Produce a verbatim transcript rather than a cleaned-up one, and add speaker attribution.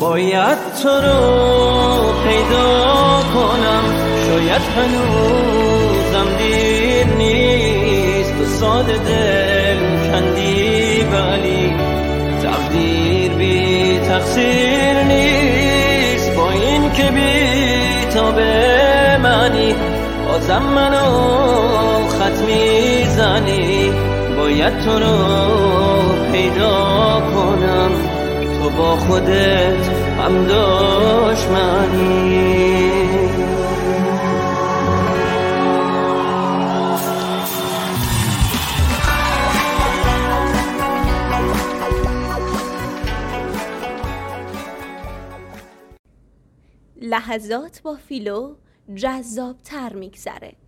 Speaker 1: باید تو رو پیدا کنم، شاید هنوزم دیر نیست. تو ساده دل کندی ولی تقدیر بی تقصیر نیست. با این که بی تا به منی بازم منو خط میزنی. باید تو رو پیدا کنم، تو با خودت هم دشمنی.
Speaker 2: لحظات با فیلو جذاب تر میگذره.